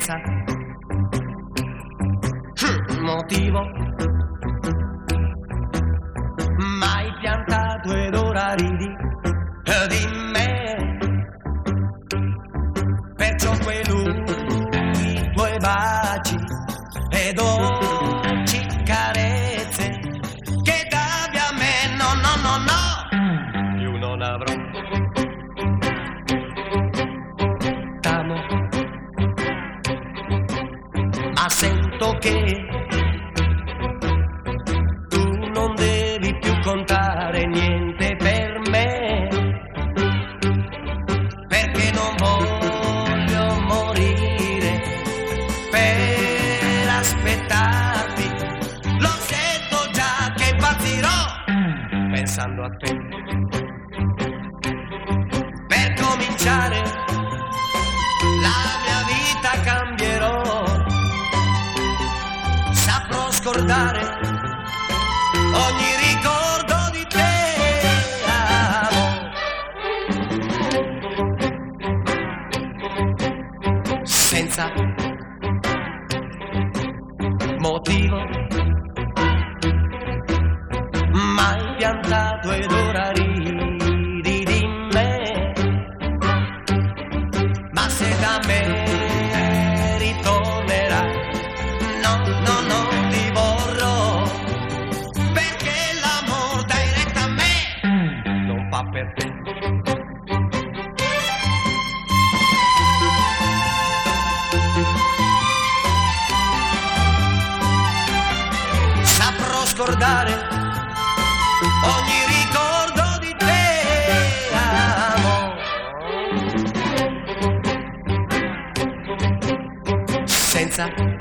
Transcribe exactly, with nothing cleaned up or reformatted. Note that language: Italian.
senza motivo, mai piantato ed ora ridi di me, perciò quei lunghi tuoi baci e dolci carezze che davi a me, no no no no, io non avrò. T'amo, ma sento che tu non devi più contare niente per me, perché non voglio morire per aspettarti, lo sento già che impazzirò pensando a te. Per cominciare la mia vita cambierò, saprò scordare ogni ricordo di te, amo, senza motivo, mai piantato ed ora ridi di me, ma se da me ritornerà, no, no, non ti vorrò, perché l'amor dai retta a me non fa per te. Saprò scordare ogni ricordo di te, amo, senza